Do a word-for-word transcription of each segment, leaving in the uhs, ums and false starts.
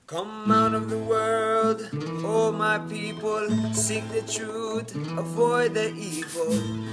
Come out of the world, oh my people, seek the truth, avoid the evil,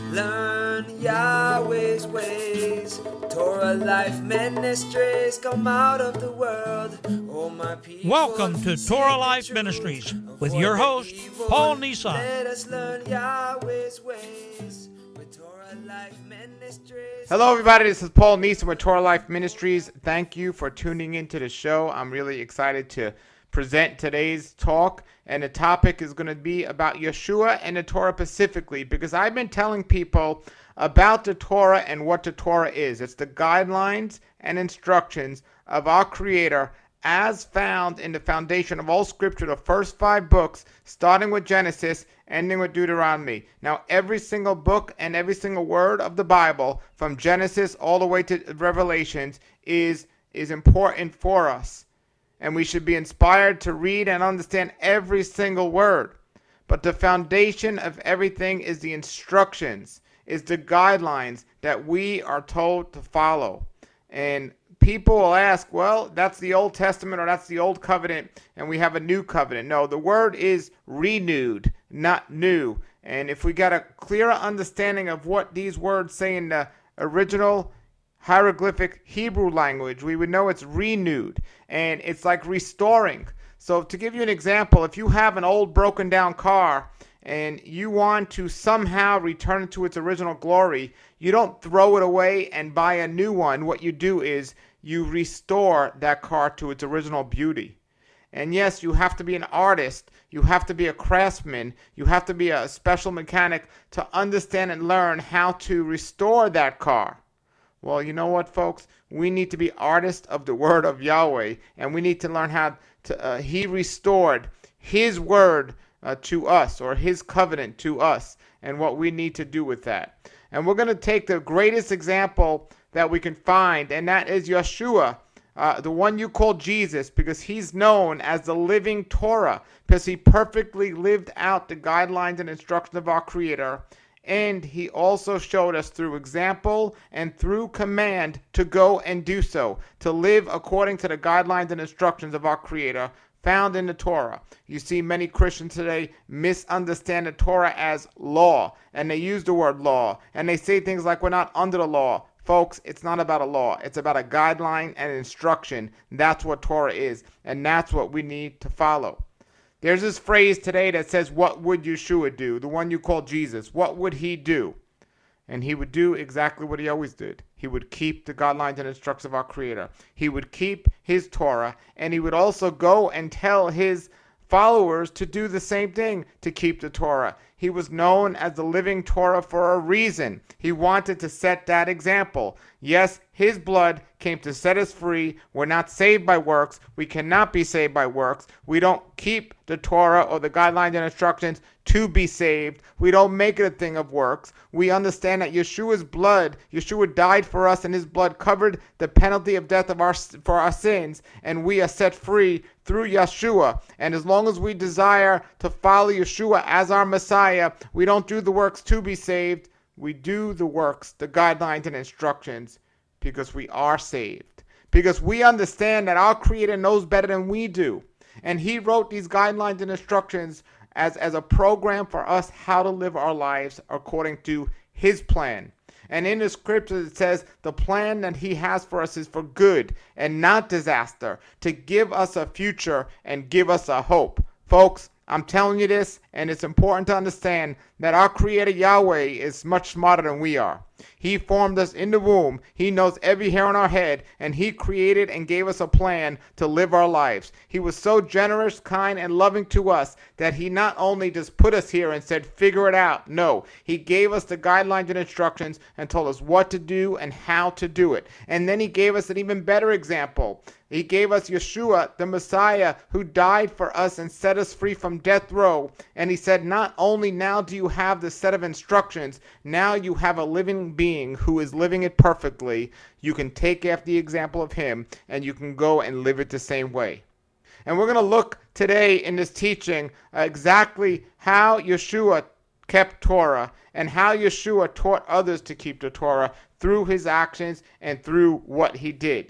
learn Yahweh's ways. Torah Life Ministries, come out of the world, oh my people, Welcome to seek Torah the Life truth, Ministries with avoid your the host, evil. Paul Nissan. Let us learn Yahweh's ways with Torah Life Ministries. Hello, everybody. This is Paul Neeson with Torah Life Ministries. Thank you for tuning into the show. I'm really excited to present today's talk, and the topic is going to be about Yeshua and the Torah specifically, because I've been telling people about the Torah and what the Torah is. It's the guidelines and instructions of our Creator as found in the foundation of all scripture, the first five books, starting with Genesis, ending with Deuteronomy. Now, every single book and every single word of the Bible, from Genesis all the way to Revelations, is, is important for us. And we should be inspired to read and understand every single word. But the foundation of everything is the instructions, is the guidelines that we are told to follow. And people will ask, well, that's the Old Testament or that's the Old Covenant and we have a new covenant. No, the word is renewed, not new. And if we got a clearer understanding of what these words say in the original hieroglyphic Hebrew language, we would know it's renewed, and it's like restoring. So to give you an example, if you have an old broken down car and you want to somehow return it to its original glory, you don't throw it away and buy a new one. What you do is you restore that car to its original beauty. And yes, you have to be an artist, you have to be a craftsman, you have to be a special mechanic to understand and learn how to restore that car. Well, you know what, folks? We need to be artists of the word of Yahweh, and we need to learn how to, uh, he restored his word uh, to us, or his covenant to us, and what we need to do with that. And we're going to take the greatest example that we can find, and that is Yeshua, uh, the one you call Jesus, because he's known as the living Torah, because he perfectly lived out the guidelines and instructions of our Creator. And he also showed us through example and through command to go and do so, to live according to the guidelines and instructions of our Creator found in the Torah. You see many Christians today misunderstand the Torah as law, and they use the word law, and they say things like we're not under the law. Folks, it's not about a law. It's about a guideline and instruction. That's what Torah is, and that's what we need to follow. There's this phrase today that says, what would Yeshua do? The one you call Jesus. What would he do? And he would do exactly what he always did. He would keep the guidelines and instructions of our Creator. He would keep his Torah, and he would also go and tell his followers to do the same thing, to keep the Torah. He was known as the living Torah for a reason. He wanted to set that example. Yes, his blood came to set us free. We're not saved by works. We cannot be saved by works. We don't keep the Torah or the guidelines and instructions to be saved. We don't make it a thing of works. We understand that Yeshua's blood, Yeshua died for us, and his blood covered the penalty of death of our for our sins, and we are set free through Yeshua. And as long as we desire to follow Yeshua as our Messiah, we don't do the works to be saved. We do the works, the guidelines and instructions, because we are saved. Because we understand that our Creator knows better than we do. And he wrote these guidelines and instructions as, as a program for us how to live our lives according to his plan. And in the scriptures it says the plan that he has for us is for good and not disaster, to give us a future and give us a hope. Folks, I'm telling you this, and it's important to understand that our Creator Yahweh is much smarter than we are. He formed us in the womb. He knows every hair on our head, and he created and gave us a plan to live our lives. He was so generous, kind, and loving to us that he not only just put us here and said, figure it out. No, he gave us the guidelines and instructions and told us what to do and how to do it. And then he gave us an even better example. He gave us Yeshua, the Messiah, who died for us and set us free from death row. And he said, not only now do you have the set of instructions, now you have a living being who is living it perfectly. You can take after the example of him, and you can go and live it the same way. And we're going to look today in this teaching uh, exactly how Yeshua kept Torah and how Yeshua taught others to keep the Torah through his actions and through what he did.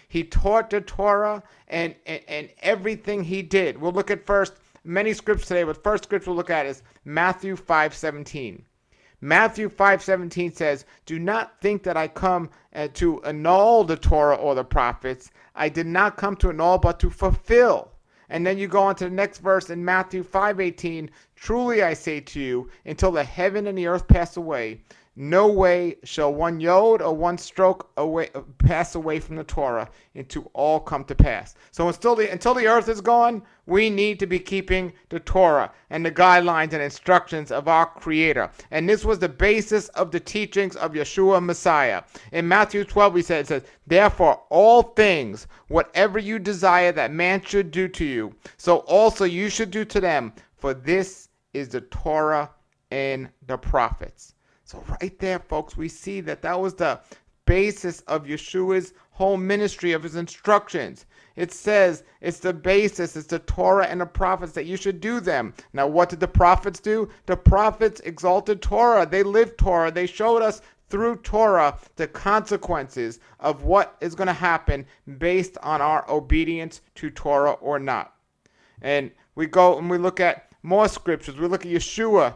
He taught the Torah and, and, and everything he did. We'll look at first many scriptures today, but first scripture we'll look at is Matthew five seventeen. Matthew five seventeen says, "Do not think that I come uh, to annul the Torah or the prophets. I did not come to annul, but to fulfill." And then you go on to the next verse in Matthew five eighteen. "Truly I say to you, until the heaven and the earth pass away, no way shall one yod or one stroke away pass away from the Torah until all come to pass." So until the, until the earth is gone, we need to be keeping the Torah and the guidelines and instructions of our Creator. And this was the basis of the teachings of Yeshua Messiah. In Matthew twelve, we said, it says, "Therefore all things, whatever you desire that man should do to you, so also you should do to them, for this is the Torah and the prophets." So right there, folks, we see that that was the basis of Yeshua's whole ministry, of his instructions. It says it's the basis, it's the Torah and the prophets that you should do them. Now, what did the prophets do? The prophets exalted Torah. They lived Torah. They showed us through Torah the consequences of what is going to happen based on our obedience to Torah or not. And we go and we look at more scriptures. We look at Yeshua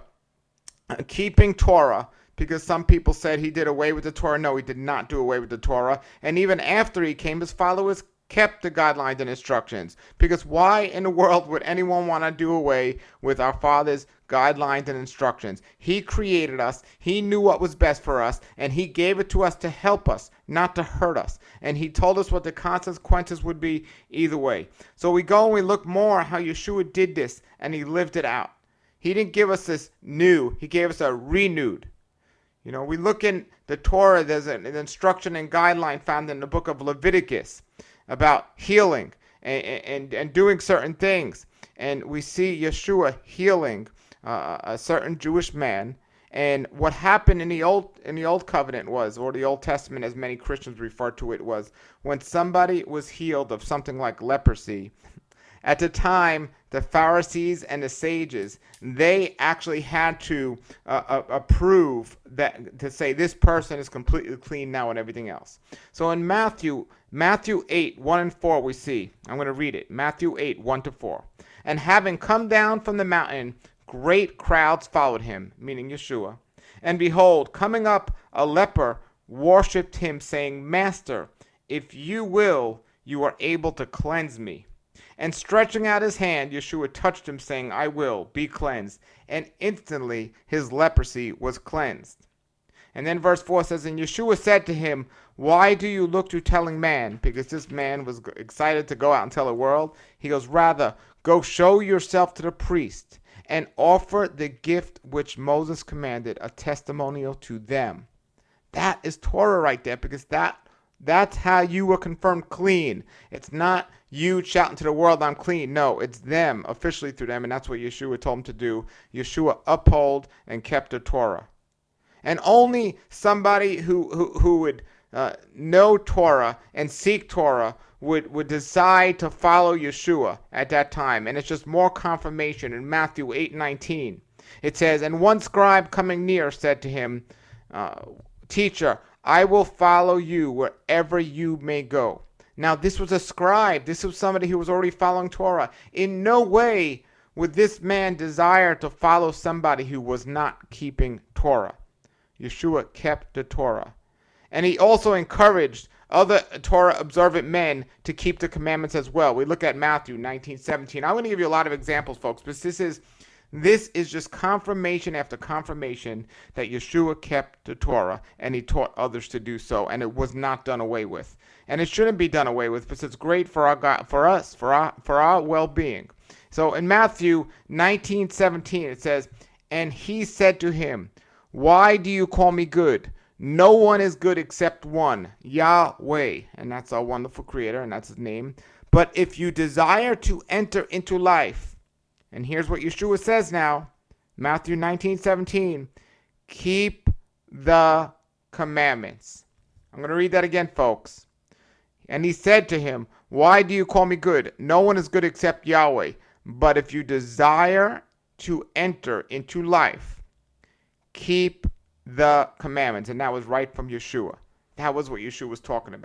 keeping Torah, because some people said he did away with the Torah. No, he did not do away with the Torah. And even after he came, his followers kept the guidelines and instructions. Because why in the world would anyone want to do away with our Father's guidelines and instructions? He created us. He knew what was best for us. And he gave it to us to help us, not to hurt us. And he told us what the consequences would be either way. So we go and we look more how Yeshua did this, and he lived it out. He didn't give us this new. He gave us a renewed. You know, we look in the Torah, there's an, an instruction and guideline found in the book of Leviticus about healing and, and, and doing certain things. And we see Yeshua healing uh, a certain Jewish man. And what happened in the old in the old covenant was, or the Old Testament as many Christians refer to it, was when somebody was healed of something like leprosy. At the time, the Pharisees and the sages, they actually had to uh, uh, approve that, to say this person is completely clean now and everything else. So in Matthew, Matthew eight, one and four, we see, I'm going to read it, Matthew eight, one to four. "And having come down from the mountain, great crowds followed him," meaning Yeshua. "And behold, coming up, a leper worshipped him, saying, 'Master, if you will, you are able to cleanse me.' And stretching out his hand, Yeshua touched him, saying, 'I will, be cleansed.' And instantly his leprosy was cleansed." And then verse four says, "And Yeshua said to him, 'Why do you look to telling man?'" Because this man was excited to go out and tell the world. He goes, "Rather, go show yourself to the priest and offer the gift which Moses commanded, a testimonial to them." That is Torah right there, because that That's how you were confirmed clean. It's not you shouting to the world, "I'm clean." No, it's them, officially through them, and that's what Yeshua told them to do. Yeshua upheld and kept the Torah. And only somebody who, who, who would uh, know Torah and seek Torah would, would decide to follow Yeshua at that time. And it's just more confirmation in Matthew eight nineteen. It says, "And one scribe coming near said to him, uh, 'Teacher, I will follow you wherever you may go.'" Now, this was a scribe. This was somebody who was already following Torah. In no way would this man desire to follow somebody who was not keeping Torah. Yeshua kept the Torah. And he also encouraged other Torah observant men to keep the commandments as well. We look at Matthew nineteen seventeen. I'm going to give you a lot of examples, folks, but this is This is just confirmation after confirmation that Yeshua kept the Torah, and he taught others to do so, and it was not done away with. And it shouldn't be done away with, because it's great for our God, for us, for our for our well-being. So in Matthew nineteen seventeen, it says, "And he said to him, 'Why do you call me good? No one is good except one, Yahweh,'" and that's our wonderful Creator, and that's his name. "But if you desire to enter into life," and here's what Yeshua says now, Matthew nineteen seventeen, "keep the commandments." I'm going to read that again, folks. "And he said to him, 'Why do you call me good? No one is good except Yahweh. But if you desire to enter into life, keep the commandments.'" And that was right from Yeshua. That was what Yeshua was talking about.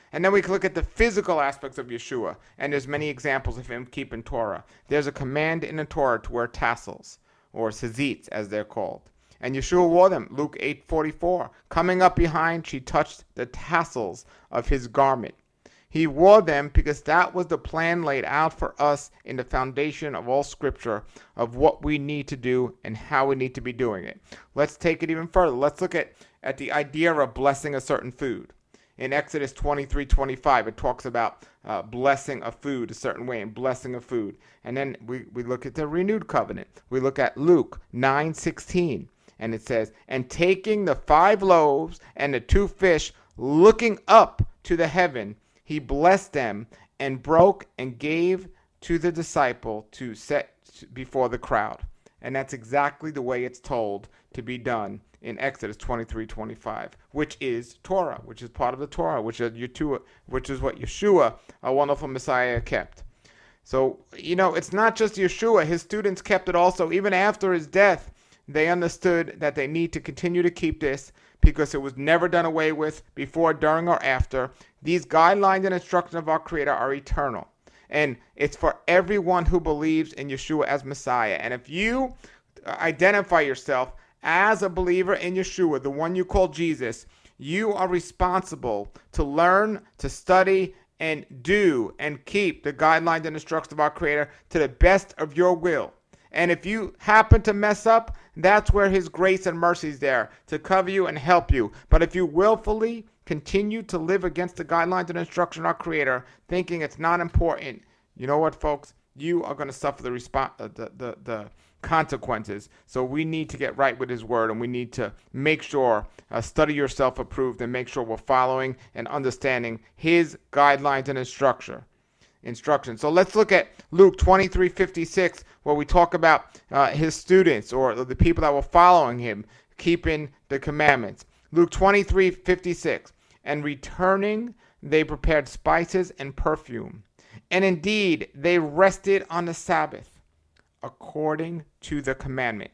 And then we can look at the physical aspects of Yeshua, and there's many examples of him keeping Torah. There's a command in the Torah to wear tassels, or tzitzit as they're called. And Yeshua wore them, Luke eight forty-four. Coming up behind, she touched the tassels of his garment. He wore them because that was the plan laid out for us in the foundation of all Scripture of what we need to do and how we need to be doing it. Let's take it even further. Let's look at, at the idea of blessing a certain food. In Exodus twenty-three twenty-five, it talks about uh, blessing a food a certain way and blessing a food. And then we, we look at the renewed covenant. We look at Luke nine sixteen, and it says, and taking the five loaves and the two fish, looking up to the heaven, he blessed them and broke and gave to the disciple to set before the crowd. And that's exactly the way it's told to be done in Exodus twenty-three twenty-five, which is Torah, which is part of the Torah, which is Yeshua, which is what Yeshua, a wonderful Messiah, kept. So, you know, it's not just Yeshua. His students kept it also. Even after his death, they understood that they need to continue to keep this because it was never done away with before, during, or after. These guidelines and instructions of our Creator are eternal. And it's for everyone who believes in Yeshua as Messiah. And if you identify yourself as a believer in Yeshua, the one you call Jesus, you are responsible to learn, to study, and do and keep the guidelines and instructions of our Creator to the best of your will. And if you happen to mess up, that's where his grace and mercy is there to cover you and help you. But if you willfully continue to live against the guidelines and instruction of our Creator, thinking it's not important, you know what, folks? You are going to suffer the, resp- uh, the, the, the consequences. So we need to get right with his word, and we need to make sure, uh, study yourself approved, and make sure we're following and understanding his guidelines and instruction. Instruction. So let's look at Luke twenty-three fifty-six, where we talk about uh, his students or the people that were following him keeping the commandments. Luke twenty-three fifty-six, and returning they prepared spices and perfume, and indeed they rested on the Sabbath according to the commandment.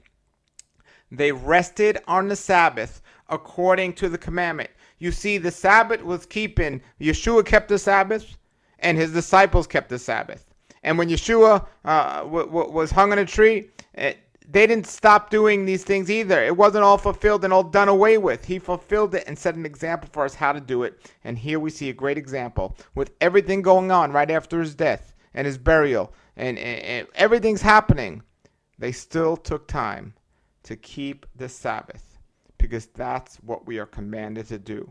They rested on the Sabbath according to the commandment. You see, the Sabbath was keeping, Yeshua kept the Sabbath, and his disciples kept the Sabbath. And when Yeshua uh, w- w- was hung on a tree, it, they didn't stop doing these things either. It wasn't all fulfilled and all done away with. He fulfilled it and set an example for us how to do it. And here we see a great example with everything going on right after his death and his burial. And, and, and everything's happening. They still took time to keep the Sabbath because that's what we are commanded to do.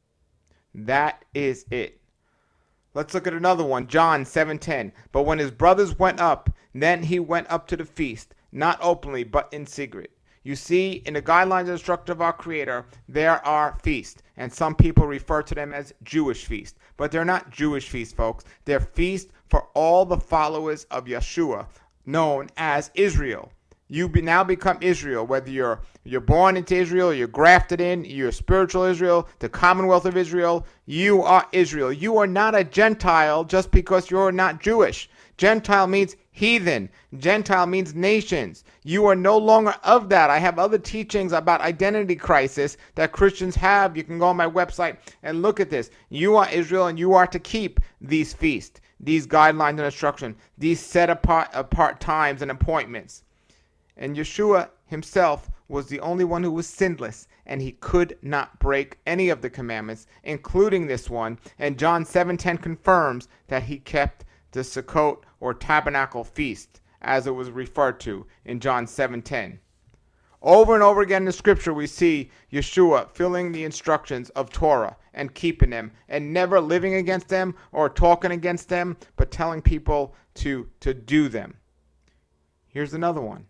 That is it. Let's look at another one, John seven ten. But when his brothers went up, then he went up to the feast, not openly, but in secret. You see, in the guidelines and instruction of our Creator, there are feasts, and some people refer to them as Jewish feasts. But they're not Jewish feasts, folks. They're feasts for all the followers of Yeshua, known as Israel. You be now become Israel, whether you're you're born into Israel, you're grafted in, you're spiritual Israel, the Commonwealth of Israel. You are Israel. You are not a Gentile just because you're not Jewish. Gentile means heathen. Gentile means nations. You are no longer of that. I have other teachings about identity crisis that Christians have. You can go on my website and look at this. You are Israel, and you are to keep these feasts, these guidelines and instruction, these set apart, apart times and appointments. And Yeshua himself was the only one who was sinless, and he could not break any of the commandments, including this one. And John seven ten confirms that he kept the Sukkot or tabernacle feast, as it was referred to in John seven ten. Over and over again in the scripture, we see Yeshua filling the instructions of Torah and keeping them, and never living against them or talking against them, but telling people to, to do them. Here's another one.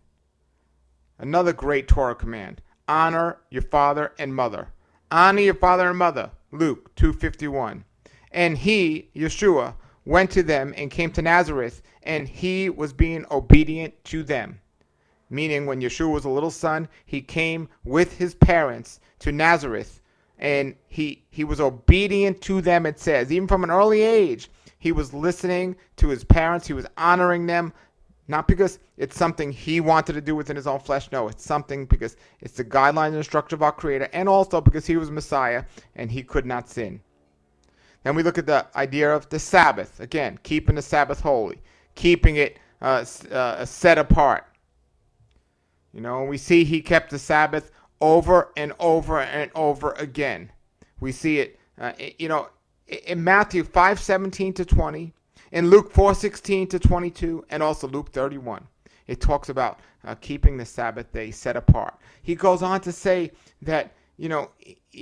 Another great Torah command. Honor your father and mother. Honor your father and mother. Luke two fifty-one. And he, Yeshua, went to them and came to Nazareth, and he was being obedient to them. Meaning, when Yeshua was a little son, he came with his parents to Nazareth, and he he was obedient to them, it says. Even from an early age, he was listening to his parents. He was honoring them. Not because it's something he wanted to do within his own flesh. No, it's something because it's the guidelines and instruction of our Creator, and also because he was Messiah and he could not sin. Then we look at the idea of the Sabbath. Again, keeping the Sabbath holy, keeping it uh, uh, set apart. You know, we see he kept the Sabbath over and over and over again. We see it, uh, you know, in Matthew five seventeen to twenty, in Luke four sixteen to twenty-two, and also Luke thirty-one. It talks about uh, keeping the Sabbath day set apart. He goes on to say that, you know,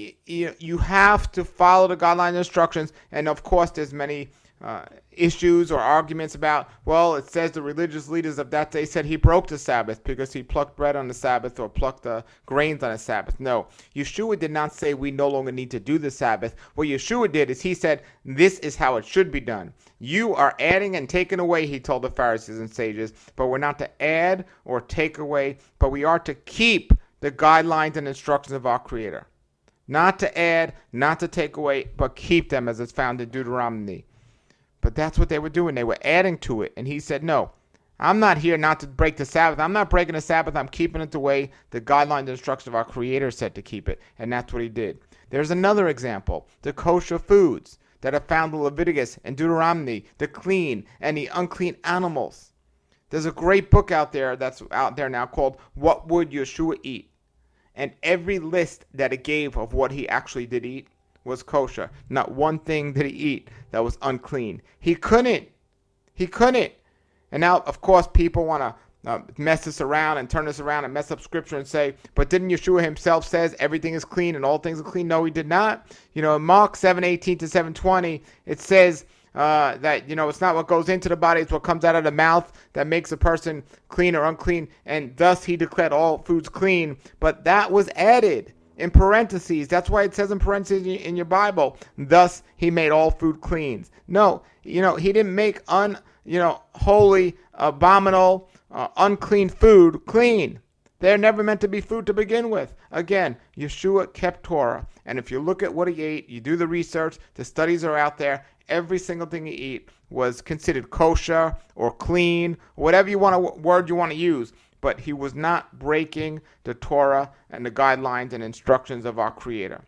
you have to follow the guidelines and instructions. And of course, there's many uh, issues or arguments about, well, it says the religious leaders of that day said he broke the Sabbath because he plucked bread on the Sabbath or plucked the grains on the Sabbath. No, Yeshua did not say we no longer need to do the Sabbath. What Yeshua did is he said, this is how it should be done. You are adding and taking away, he told the Pharisees and sages, but we're not to add or take away, but we are to keep the guidelines and instructions of our Creator. Not to add, not to take away, but keep them as it's found in Deuteronomy. But that's what they were doing. They were adding to it. And he said, no, I'm not here not to break the Sabbath. I'm not breaking the Sabbath. I'm keeping it the way the guidelines and instructions of our Creator said to keep it. And that's what he did. There's another example. The kosher foods that are found in Leviticus and Deuteronomy, the clean and the unclean animals. There's a great book out there that's out there now called What Would Yeshua Eat? And every list that it gave of what he actually did eat was kosher. Not one thing did he eat that was unclean. He couldn't. He couldn't. And now, of course, people want to uh, mess this around and turn this around and mess up scripture and say, but didn't Yeshua himself says everything is clean and all things are clean? No, he did not. You know, in Mark seven eighteen to seven twenty, it says uh, that, you know, it's not what goes into the body, it's what comes out of the mouth that makes a person clean or unclean. And thus he declared all foods clean. But that was added in parentheses. That's why it says in parentheses in your Bible, thus he made all food clean. No, you know, he didn't make un, you know, holy, abominable, uh, unclean food clean. They're never meant to be food to begin with. Again, Yeshua kept Torah. And if you look at what he ate, you do the research, the studies are out there, every single thing he ate was considered kosher or clean, whatever you want to, word you want to use. But he was not breaking the Torah and the guidelines and instructions of our Creator.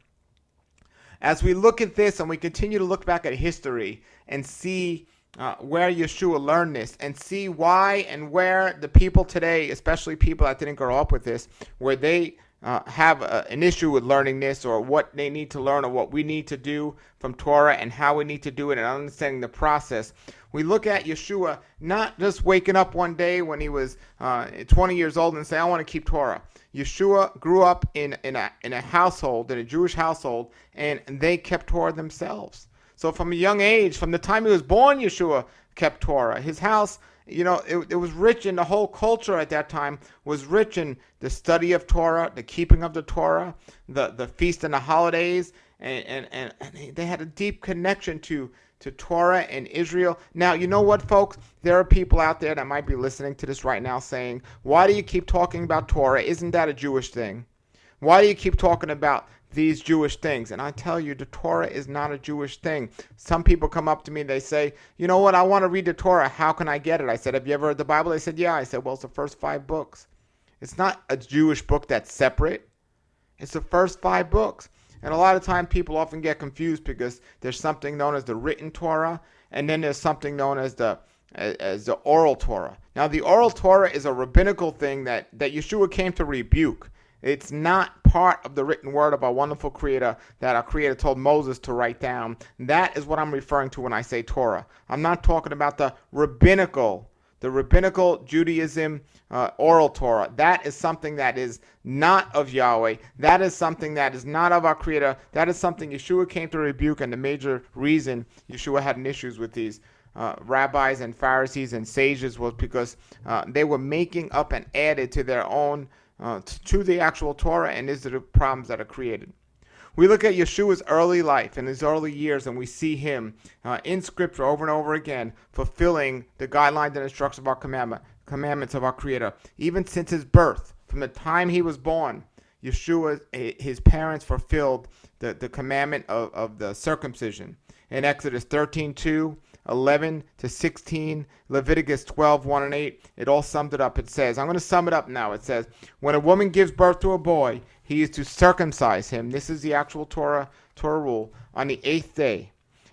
As we look at this and we continue to look back at history and see uh, where Yeshua learned this and see why and where the people today, especially people that didn't grow up with this, where they uh, have a, an issue with learning this or what they need to learn or what we need to do from Torah and how we need to do it and understanding the process. We look at Yeshua not just waking up one day when he was uh, twenty years old and say, I want to keep Torah. Yeshua grew up in, in, a, in a household, in a Jewish household, and they kept Torah themselves. So from a young age, from the time he was born, Yeshua kept Torah. His house, you know, it, it was rich in the whole culture at that time, was rich in the study of Torah, the keeping of the Torah, the, the feast and the holidays, and, and, and, and they had a deep connection to to Torah and Israel. Now, you know what, folks? There are people out there that might be listening to this right now saying, why do you keep talking about Torah? Isn't that a Jewish thing? Why do you keep talking about these Jewish things? And I tell you, the Torah is not a Jewish thing. Some people come up to me and they say, you know what? I want to read the Torah. How can I get it? I said, have you ever read the Bible? They said, yeah. I said, well, it's the first five books. It's not a Jewish book that's separate. It's the first five books. And a lot of time people often get confused because there's something known as the written Torah, and then there's something known as the as the oral Torah. Now, the oral Torah is a rabbinical thing that, that Yeshua came to rebuke. It's not part of the written word of our wonderful Creator that our Creator told Moses to write down. That is what I'm referring to when I say Torah. I'm not talking about the rabbinical The rabbinical Judaism uh, oral Torah. That is something that is not of Yahweh. That is something that is not of our Creator. That is something Yeshua came to rebuke, and the major reason Yeshua had an issues with these uh, rabbis and Pharisees and sages was because uh, they were making up and added to their own, uh, to the actual Torah, and these are the problems that are created. We look at Yeshua's early life and his early years, and we see him uh, in Scripture over and over again fulfilling the guidelines and instructions of our commandment, commandments of our Creator. Even since his birth, from the time he was born, Yeshua, his parents fulfilled the, the commandment of, of the circumcision. In Exodus thirteen two, eleven to sixteen, Leviticus twelve one and eight, it all summed it up. It says, I'm going to sum it up now. It says, when a woman gives birth to a boy, he is to circumcise him. This is the actual Torah, Torah rule, on the eighth day.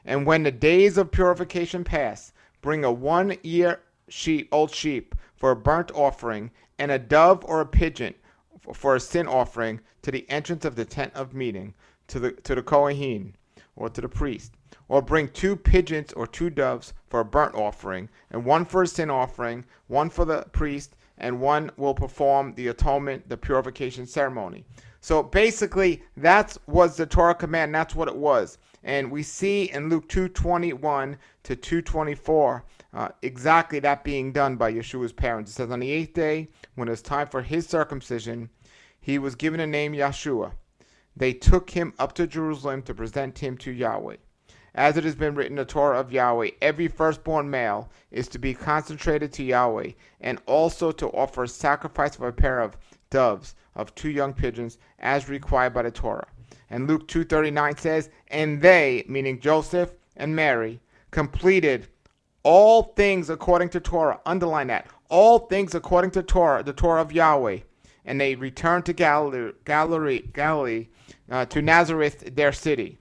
And when the days of purification pass, bring a one-year sheep, old sheep for a burnt offering, and a dove or a pigeon for a sin offering to the entrance of the tent of meeting, to the to the Kohen, or to the priest. Or bring two pigeons or two doves for a burnt offering, and one for a sin offering, one for the priest, and one will perform the atonement, the purification ceremony. So basically, that was the Torah command. That's what it was. And we see in Luke two twenty-one to two twenty-four uh, exactly that being done by Yeshua's parents. It says, on the eighth day, when it was time for his circumcision, he was given a name Yeshua. They took him up to Jerusalem to present him to Yahweh. As it has been written in the Torah of Yahweh, every firstborn male is to be consecrated to Yahweh, and also to offer a sacrifice of a pair of doves, of two young pigeons, as required by the Torah. And Luke two thirty-nine says, and they, meaning Joseph and Mary, completed all things according to Torah. Underline that. All things according to Torah, the Torah of Yahweh. And they returned to Galilee, Galilee, Galilee uh, to Nazareth, their city.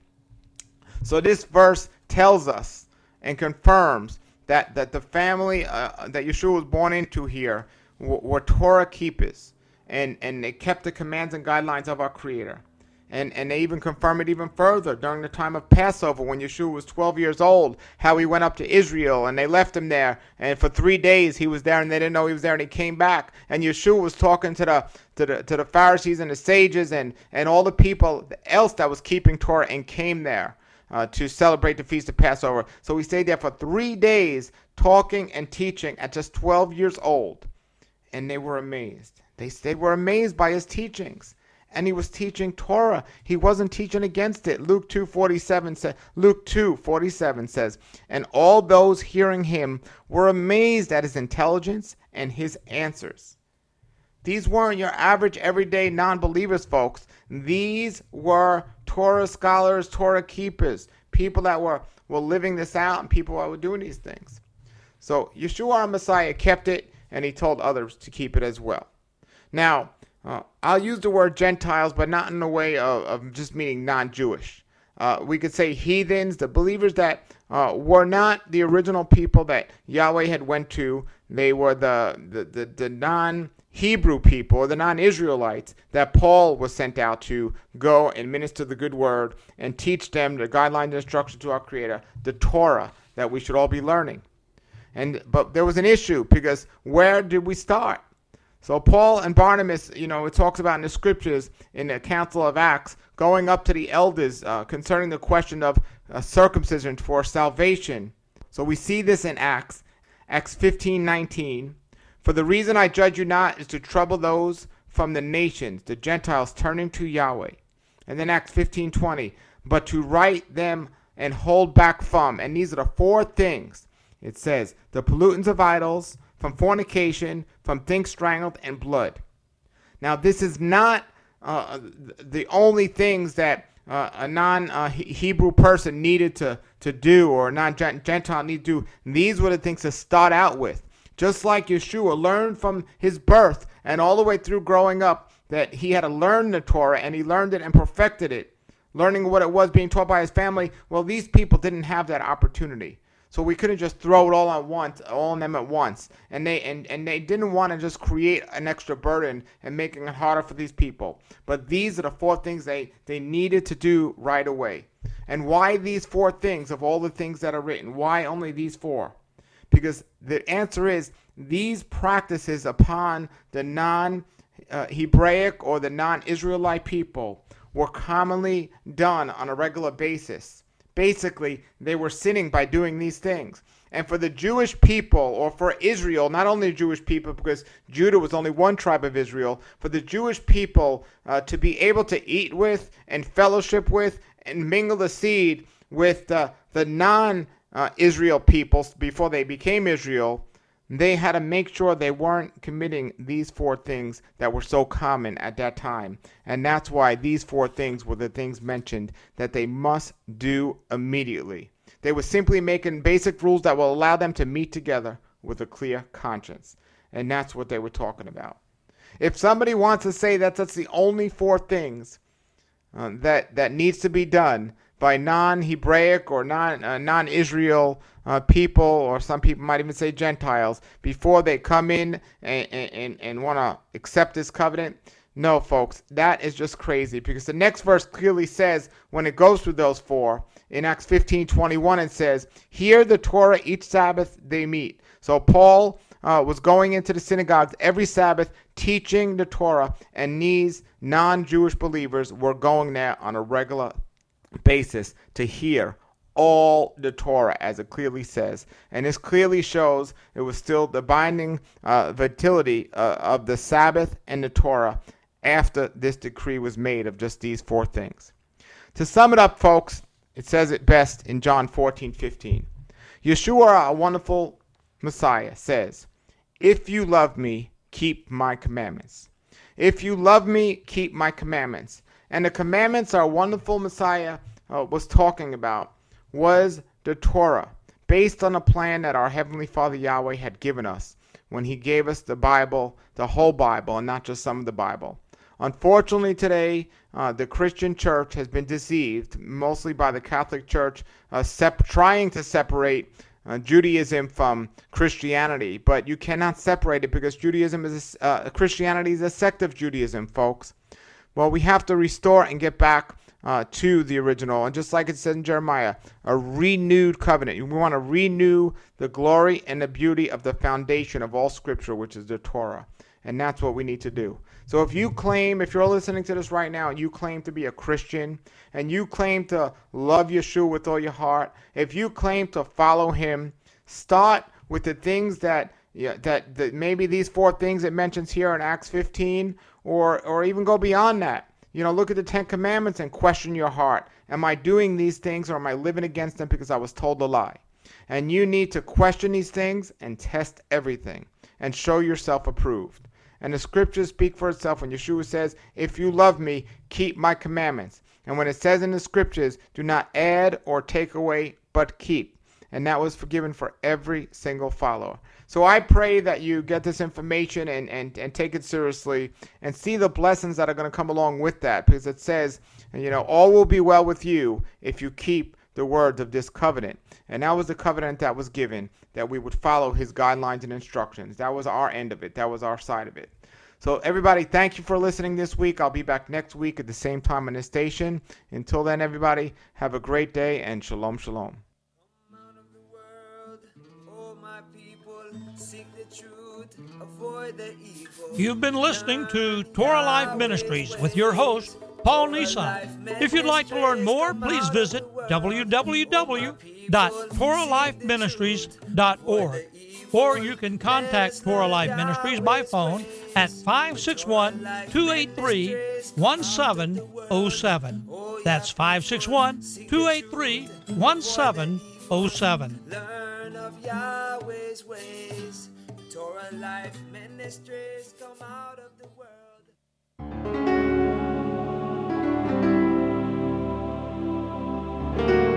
So this verse tells us and confirms that, that the family uh, that Yeshua was born into here were, were Torah keepers. And, and they kept the commands and guidelines of our Creator. And, and they even confirm it even further during the time of Passover when Yeshua was twelve years old, how he went up to Israel and they left him there. And for three days he was there and they didn't know he was there, and he came back. And Yeshua was talking to the to the, to the Pharisees and the sages and, and all the people else that was keeping Torah and came there uh, to celebrate the Feast of Passover. So he stayed there for three days talking and teaching at just twelve years old. And they were amazed. They, they were amazed by his teachings. And he was teaching Torah. He wasn't teaching against it. Luke two forty-seven says, Luke two forty-seven says, and all those hearing him were amazed at his intelligence and his answers. These weren't your average everyday non-believers, folks. These were Torah scholars, Torah keepers, people that were, were living this out and people that were doing these things. So Yeshua our Messiah kept it, and he told others to keep it as well. Now, Uh, I'll use the word Gentiles, but not in the way of, of just meaning non-Jewish. Uh, we could say heathens, the believers that uh, were not the original people that Yahweh had went to. They were the, the, the, the non-Hebrew people, or the non-Israelites that Paul was sent out to go and minister the good word and teach them the guidelines and instructions to our Creator, the Torah that we should all be learning. And but there was an issue, because where did we start? So Paul and Barnabas, you know, it talks about in the scriptures in the Council of Acts, going up to the elders uh, concerning the question of uh, circumcision for salvation. So we see this in Acts, Acts fifteen nineteen. For the reason I judge you not is to trouble those from the nations, the Gentiles turning to Yahweh. And then Acts fifteen twenty, but to write them and hold back from. And these are the four things. It says, the pollutants of idols, from fornication, from things strangled, and blood. Now, this is not uh, the only things that uh, a non-Hebrew uh, person needed to, to do, or a non-Gentile needed to do. These were the things to start out with. Just like Yeshua learned from his birth and all the way through growing up that he had to learn the Torah, and he learned it and perfected it, learning what it was being taught by his family. Well, these people didn't have that opportunity. So we couldn't just throw it all on once, all on them at once. And they and, and they didn't want to just create an extra burden and making it harder for these people. But these are the four things they, they needed to do right away. And why these four things of all the things that are written? Why only these four? Because the answer is these practices upon the non-Hebraic or the non-Israelite people were commonly done on a regular basis. Basically, they were sinning by doing these things. And for the Jewish people, or for Israel, not only Jewish people, because Judah was only one tribe of Israel, for the Jewish people uh, to be able to eat with and fellowship with and mingle the seed with uh, the non-Israel peoples before they became Israel, they had to make sure they weren't committing these four things that were so common at that time. And that's why these four things were the things mentioned that they must do immediately. They were simply making basic rules that will allow them to meet together with a clear conscience. And that's what they were talking about. If somebody wants to say that that's the only four things uh, that, that needs to be done, by non-Hebraic or non, uh, non-Israel uh, people, or some people might even say Gentiles, before they come in and, and, and want to accept this covenant. No, folks, that is just crazy, because the next verse clearly says, when it goes through those four, in Acts fifteen twenty-one, it says, "Hear the Torah each Sabbath they meet." So Paul uh, was going into the synagogues every Sabbath teaching the Torah, and these non-Jewish believers were going there on a regular basis to hear all the Torah, as it clearly says. And this clearly shows it was still the binding uh, vitality uh, of the Sabbath and the Torah after this decree was made of just these four things. To sum it up, folks, it says it best in John fourteen fifteen. Yeshua, a wonderful Messiah, says, "If you love me, keep my commandments." If you love me, keep my commandments. And the commandments our wonderful Messiah uh, was talking about was the Torah, based on a plan that our Heavenly Father Yahweh had given us when he gave us the Bible, the whole Bible, and not just some of the Bible. Unfortunately, today, uh, the Christian church has been deceived, mostly by the Catholic Church, uh, sep- trying to separate uh, Judaism from Christianity. But you cannot separate it, because Judaism is a, uh, Christianity is a sect of Judaism, folks. Well, we have to restore and get back uh, to the original. And just like it says in Jeremiah, a renewed covenant. We want to renew the glory and the beauty of the foundation of all Scripture, which is the Torah. And that's what we need to do. So if you claim, if you're listening to this right now, and you claim to be a Christian, and you claim to love Yeshua with all your heart, if you claim to follow him, start with the things that, yeah, that, that maybe these four things it mentions here in Acts fifteen, or, or even go beyond that. You know, look at the Ten Commandments and question your heart. Am I doing these things, or am I living against them because I was told a lie? And you need to question these things and test everything and show yourself approved. And the scriptures speak for itself when Yeshua says, "If you love me, keep my commandments." And when it says in the scriptures, "Do not add or take away, but keep." And that was forgiven for every single follower. So I pray that you get this information and, and, and take it seriously and see the blessings that are going to come along with that. Because it says, you know, all will be well with you if you keep the words of this covenant. And that was the covenant that was given, that we would follow his guidelines and instructions. That was our end of it. That was our side of it. So everybody, thank you for listening this week. I'll be back next week at the same time on this station. Until then, everybody, have a great day, and shalom, shalom. You've been listening to Torah Life Ministries with your host, Paul Nissan. If you'd like to learn more, please visit w w w dot torah life ministries dot org. Or you can contact Torah Life Ministries by phone at five six one, two eight three, one seven zero seven. That's five six one, two eight three, one seven zero seven. Learn of Yahweh's ways. Torah Life Ministries come out of the world.